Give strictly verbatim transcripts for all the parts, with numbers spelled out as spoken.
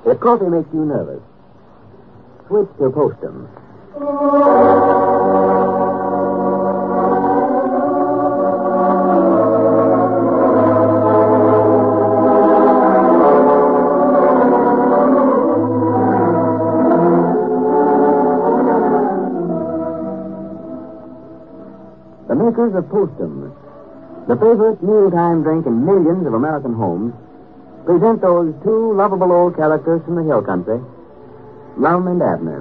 If coffee makes you nervous, switch to Postum. The makers of Postum, the favorite mealtime drink in millions of American homes, present those two lovable old characters from the hill country, Lum and Abner.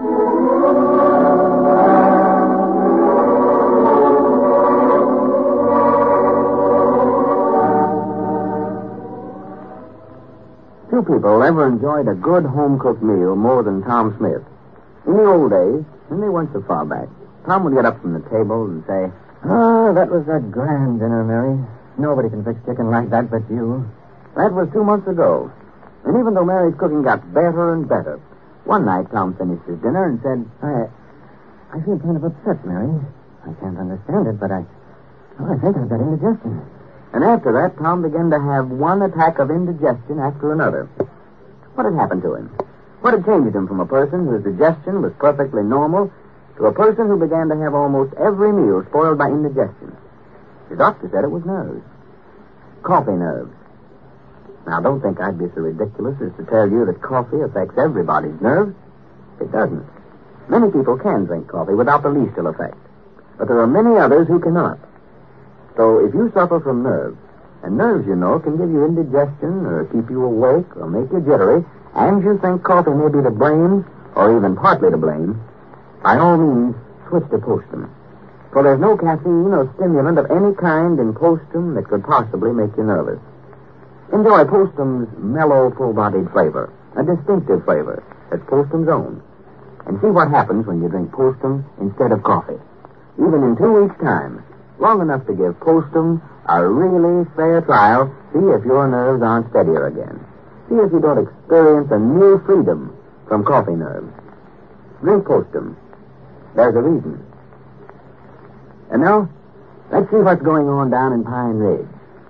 Few people ever enjoyed a good home-cooked meal more than Tom Smith. In the old days, and they weren't so far back, Tom would get up from the table and say, "Ah, that was a grand dinner, Mary. Nobody can fix chicken like that but you." That was two months ago. And even though Mary's cooking got better and better, one night Tom finished his dinner and said, I I feel kind of upset, Mary. I can't understand it, but I well, I think I've got indigestion. And after that, Tom began to have one attack of indigestion after another. What had happened to him? What had changed him from a person whose digestion was perfectly normal to a person who began to have almost every meal spoiled by indigestion? The doctor said it was nerves. Coffee nerves. Now, don't think I'd be so ridiculous as to tell you that coffee affects everybody's nerves. It doesn't. Many people can drink coffee without the least ill effect. But there are many others who cannot. So if you suffer from nerves, and nerves, you know, can give you indigestion or keep you awake or make you jittery, and you think coffee may be to blame or even partly to blame, by all means, switch to Postum. For there's no caffeine or stimulant of any kind in Postum that could possibly make you nervous. Enjoy Postum's mellow, full-bodied flavor, a distinctive flavor that's Postum's own. And see what happens when you drink Postum instead of coffee. Even in two weeks' time, long enough to give Postum a really fair trial, see if your nerves aren't steadier again. See if you don't experience a new freedom from coffee nerves. Drink Postum. There's a reason. And now, let's see what's going on down in Pine Ridge.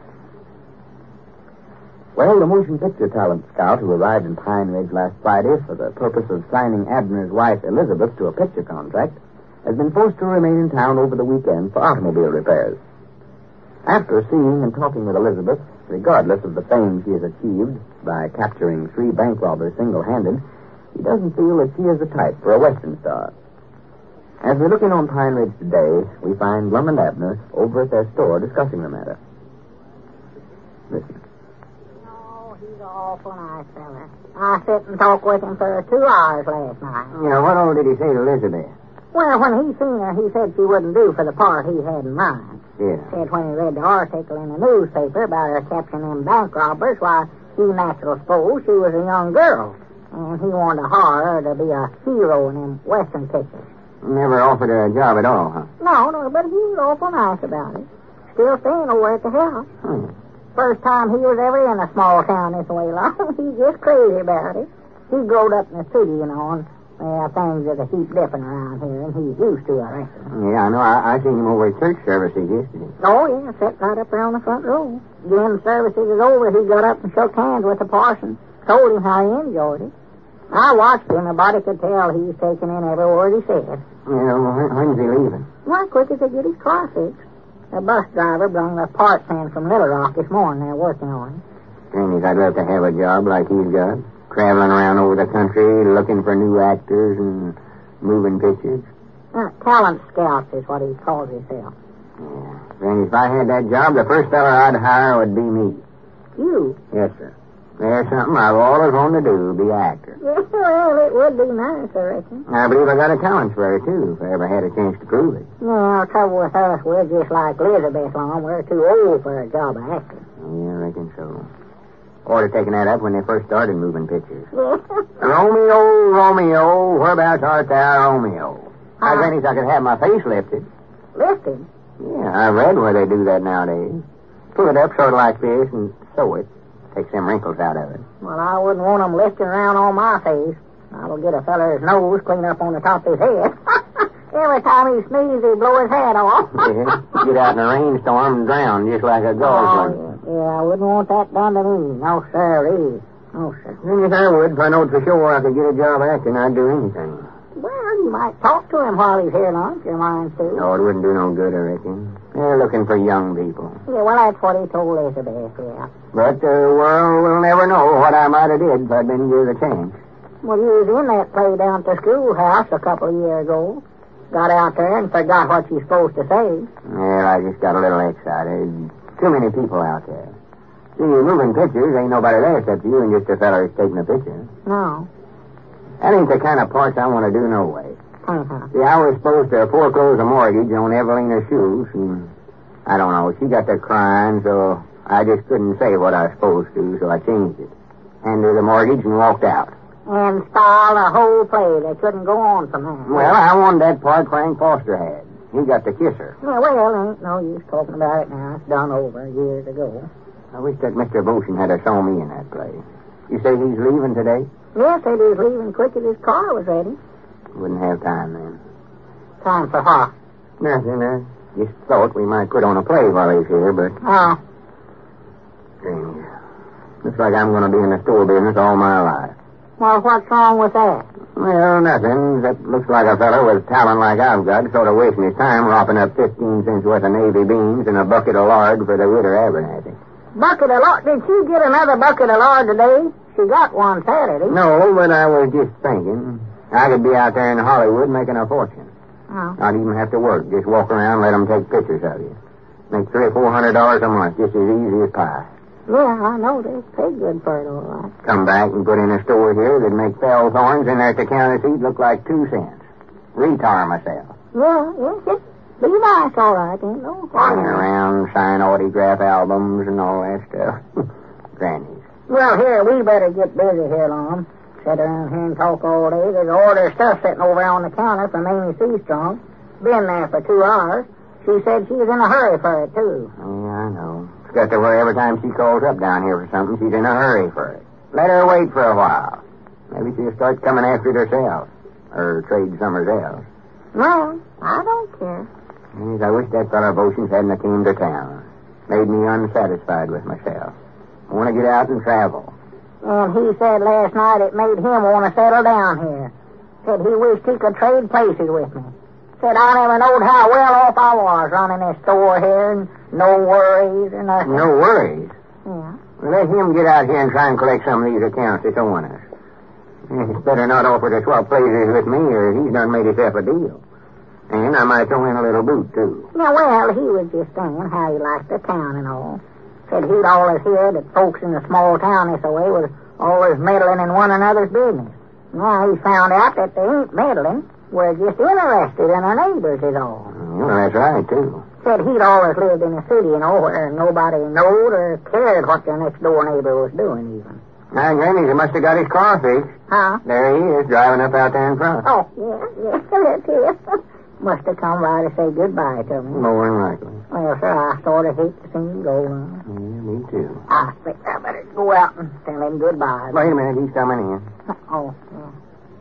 Well, the motion picture talent scout who arrived in Pine Ridge last Friday for the purpose of signing Abner's wife, Elizabeth, to a picture contract, has been forced to remain in town over the weekend for automobile repairs. After seeing and talking with Elizabeth, regardless of the fame she has achieved by capturing three bank robbers single-handed, he doesn't feel that she is the type for a Western star. As we look in on Pine Ridge today, we find Lum and Abner over at their store discussing the matter. Listen. He's an awful nice fella. I sit and talked with him for two hours last night. Yeah, what all did he say to Elizabeth? Well, when he seen her, he said she wouldn't do for the part he had in mind. Yeah. Said when he read the article in the newspaper about her capturing them bank robbers, why, he natural supposed she was a young girl. And he wanted to hire her to be a hero in them Western pictures. Never offered her a job at all, huh? No, no, but he was awful nice about it. Still staying over at the house. Hmm. First time he was ever in a small town this way long. He's just crazy about it. He growed up in the city, you know, and uh, things are a heap different around here, and he's used to it, I reckon. Yeah, I know. I, I seen him over at church services yesterday. Oh, yeah, sat right up there on the front row. When the services was over, he got up and shook hands with the parson. Told him how he enjoyed it. I watched him. Nobody could tell he was taking in every word he said. Yeah, well, when, when's he leaving? Well, quick as they get his car fixed. The bus driver brought the parts in from Little Rock this morning. They're working on it. Granny's, I'd love to have a job like he's got. Traveling around over the country, looking for new actors and moving pictures. Uh, talent scouts is what he calls himself. Yeah. Granny, if I had that job, the first fella I'd hire would be me. You? Yes, sir. There's something I've always wanted to do, be an actor. Yeah, well, it would be nice, I reckon. I believe I got a talent for it, too, if I ever had a chance to prove it. Yeah, the trouble with us, we're just like Elizabeth Long. We're too old for a job of acting. Yeah, I reckon so. Ought to have taken that up when they first started moving pictures. Yeah. Romeo, Romeo, whereabouts art thou, Romeo? Uh, I Granny, I could have my face lifted. Lifted? Yeah, I've read where they do that nowadays. Pull it up sort of like this and sew it. Take some wrinkles out of it. Well, I wouldn't want them lifting around on my face. That'll get a feller's nose clean up on the top of his head. Every time he sneezes, he blow his hat off. Yeah, get out in a rainstorm and drown just like a golf oh, yeah. yeah, I wouldn't want that done to me. No, sir. Oh, sir. Yes, I would. If I knowed for sure I could get a job acting, I'd do anything. Well, you might talk to him while he's here lunch, your mind, too. No, it wouldn't do no good, I reckon. They're looking for young people. Yeah, well, that's what he told Elizabeth, yeah. But the world will never know what I might have did if I'd been given a chance. Well, you was in that play down at the schoolhouse a couple of years ago. Got out there and forgot what you're supposed to say. Well, I just got a little excited. Too many people out there. See, moving pictures, ain't nobody there except you and just a fella who's taking a picture. No. That ain't the kind of parts I want to do no way. Uh-huh. See, I was supposed to foreclose a mortgage on Evelina Shoes, and I don't know, she got to crying, so I just couldn't say what I was supposed to, so I changed it. Handed her the mortgage and walked out. And stalled a whole play. They couldn't go on from there. Well, I wanted that part Frank Foster had. He got to kiss her. Yeah, well, ain't no use talking about it now. It's done over years ago. I wish that Mister Boshin had a saw me in that play. You say he's leaving today? Yes, said he was leaving quick as his car was ready. Wouldn't have time then. Time for what? Nothing. I just thought we might put on a play while he's here, but... Oh. Strange. Looks like I'm going to be in the store business all my life. Well, what's wrong with that? Well, nothing. That looks like a fellow with talent like I've got, sort of wasting his time ropping up fifteen cents worth of Navy beans and a bucket of lard for the widow Abernathy. Bucket of lard? Did she get another bucket of lard today? She got one Saturday. No, but I was just thinking. I could be out there in Hollywood making a fortune. Oh. Not even have to work. Just walk around and let them take pictures of you. Make three or four hundred dollars a month, just as easy as pie. Yeah, I know. They pay good for it, all right. Come back and put in a store here that'd make fell thorns in there at the counter seat look like two cents. Retar myself. Yeah, yeah, just be nice, all right. Ain't no Hanging around, sign autograph albums and all that stuff. Grannies. Well, here, we better get busy here, Lon. Sit around here and talk all day. There's an order of stuff sitting over on the counter from Amy Seastrong. Been there for two hours. She said she was in a hurry for it, too. Yeah, I know. It's got to where every time she calls up down here for something, she's in a hurry for it. Let her wait for a while. Maybe she'll start coming after it herself. Or trade somewhere else. No, I don't care. Yes, I wish that fellow Boshin hadn't came to town. Made me unsatisfied with myself. I want to get out and travel. And he said last night it made him want to settle down here. Said he wished he could trade places with me. Said I never knowed how well off I was running this store here and no worries or nothing. No worries? Yeah. Well, let him get out here and try and collect some of these accounts that's owing us. He's better not offer to swap places with me or he's done made himself a deal. And I might throw in a little boot, too. Yeah, well, he was just saying how he liked the town and all. Said he'd always hear that folks in a small town this way was always meddling in one another's business. Now he's found out that they ain't meddling. We're just interested in our neighbors is all. Well, that's right, too. Said he'd always lived in a city, you know, where nobody knowed or cared what their next-door neighbor was doing, even. Now, Granny, he must have got his car fixed. Huh? There he is, driving up out there in front. Oh, yeah, yeah, that's it. Must have come by to say goodbye to me. More than likely. Well, sir, I sort of hate to see him go. Uh, Yeah, me too. I think I better go out and tell him goodbye. Wait a minute, he's coming in. Oh, yeah.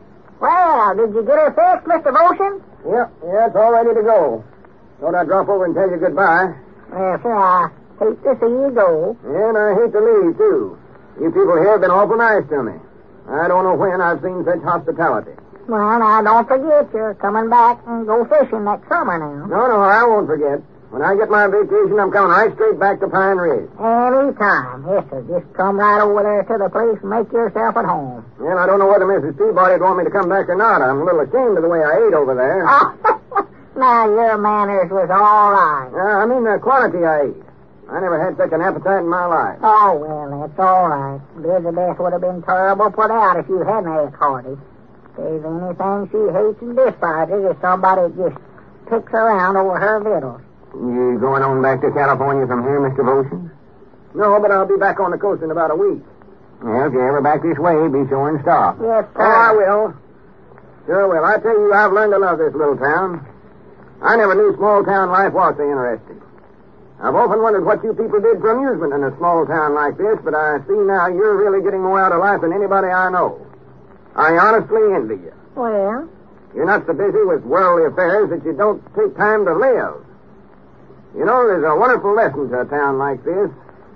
Well, did you get her fixed, Mister Boshin? Yep, yeah, it's all ready to go. Thought I'd drop over and tell you goodbye. Well, sir, I hate to see you go. And I hate to leave, too. You people here have been awful nice to me. I don't know when I've seen such hospitality. Well, now, don't forget you're coming back and go fishing next summer now. No, no, I won't forget. When I get my vacation, I'm coming right straight back to Pine Ridge. Any time. Yes, sir. Just come right over there to the place and make yourself at home. Well, I don't know whether Missus Peabody would want me to come back or not. I'm a little ashamed of the way I ate over there. Oh, now your manners was all right. Uh, I mean the quantity I ate. I never had such an appetite in my life. Oh, well, that's all right. Elizabeth would have been terrible put out if you hadn't asked Hardy. If there's anything she hates and despises, it's somebody that just picks around over her victuals. You going on back to California from here, Mister Boshin? No, but I'll be back on the coast in about a week. Well, if you're ever back this way, be sure and stop. Yes, sir. Oh, I will. Sure will. I tell you, I've learned to love this little town. I never knew small town life was so interesting. I've often wondered what you people did for amusement in a small town like this, but I see now you're really getting more out of life than anybody I know. I honestly envy you. Well? You're not so busy with worldly affairs that you don't take time to live. You know, there's a wonderful lesson to a town like this.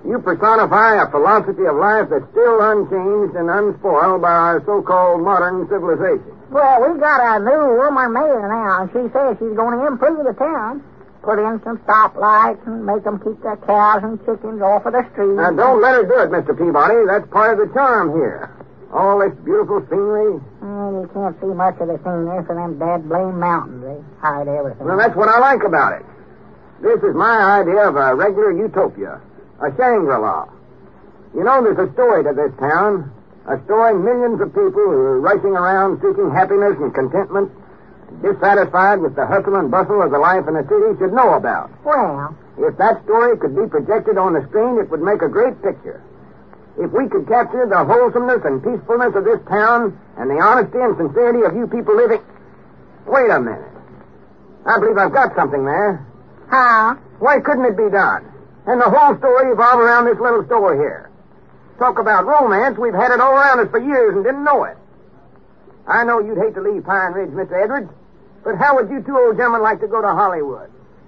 You personify a philosophy of life that's still unchanged and unspoiled by our so-called modern civilization. Well, we got a new woman mayor now, and she says she's going to improve the town. Put in some stoplights and make them keep their cows and chickens off of the streets. Now, don't let her do it, Mister Peabody. That's part of the charm here. All this beautiful scenery. And you can't see much of the scenery for them dead blame mountains. They hide everything. Well, that's what I like about it. This is my idea of a regular utopia. A Shangri-La. You know, there's a story to this town. A story millions of people who are rushing around seeking happiness and contentment, dissatisfied with the hustle and bustle of the life in the city, should know about. Well, if that story could be projected on the screen, it would make a great picture. If we could capture the wholesomeness and peacefulness of this town and the honesty and sincerity of you people living... Wait a minute. I believe I've got something there. how? Why couldn't it be done? And the whole story evolved around this little store here. Talk about romance, we've had it all around us for years and didn't know it. I know you'd hate to leave Pine Ridge, Mister Edwards, but how would you two old gentlemen like to go to Hollywood?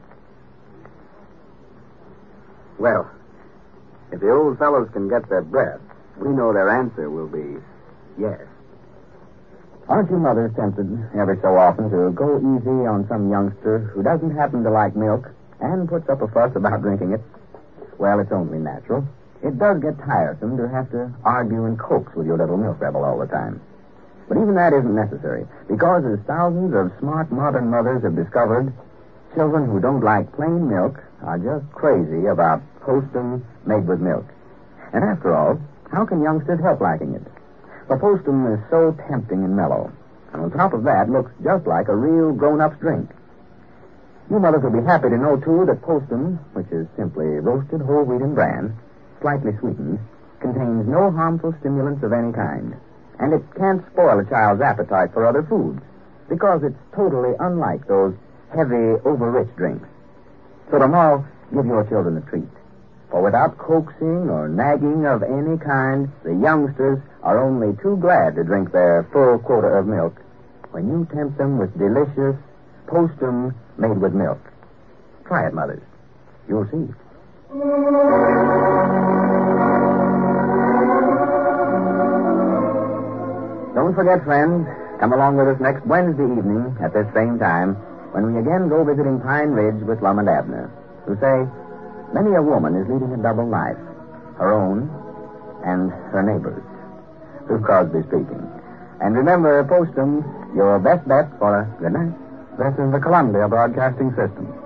Well, if the old fellows can get their breath, we know their answer will be yes. Aren't you mothers tempted every so often to go easy on some youngster who doesn't happen to like milk and puts up a fuss about drinking it? Well, it's only natural. It does get tiresome to have to argue and coax with your little milk rebel all the time. But even that isn't necessary, because as thousands of smart modern mothers have discovered, children who don't like plain milk are just crazy about Postum made with milk. And after all, how can youngsters help liking it? For Postum is so tempting and mellow, and on top of that looks just like a real grown-up's drink. You mothers will be happy to know, too, that Postum, which is simply roasted whole wheat and bran, slightly sweetened, contains no harmful stimulants of any kind. And it can't spoil a child's appetite for other foods, because it's totally unlike those heavy, over-rich drinks. So tomorrow, give your children a treat. For without coaxing or nagging of any kind, the youngsters are only too glad to drink their full quota of milk when you tempt them with delicious Postum made with milk. Try it, mothers. You'll see. Don't forget, friends, come along with us next Wednesday evening at this same time when we again go visiting Pine Ridge with Lum and Abner, who say many a woman is leading a double life, her own and her neighbor's. Sue Crosby speaking. And remember, Postum, your best bet for a good night. This is the Columbia Broadcasting System.